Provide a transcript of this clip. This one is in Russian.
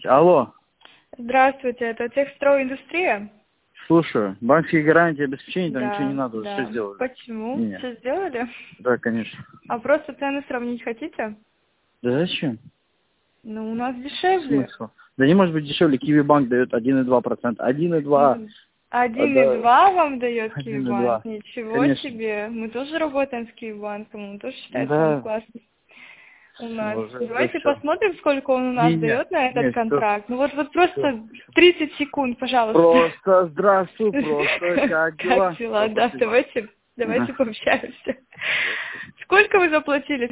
Алло. Здравствуйте, это Техстройиндустрия? Слушаю. Банковские гарантии, обеспечения, там Да, ничего не надо, да. все сделали. Почему? Не. Все сделали? Да, конечно. А просто цены сравнить хотите? Да зачем? Ну, у нас дешевле. Смысл? Да не может быть дешевле. Киви-банк дает 1,2%. 1,2%. 1,2 Да. вам дает 1,2. Киевбанк? Ничего Конечно. себе. Мы тоже работаем с Киевбанком, он тоже считает самым Да. классным у нас. Уже Давайте все. посмотрим, сколько он у нас Не-не. дает на этот Нет, все. контракт. Ну вот просто 30 секунд, пожалуйста. Просто здравствуй, просто как дела? Как дела, Всё, да. спасибо. Давайте пообщаемся. Сколько вы заплатили?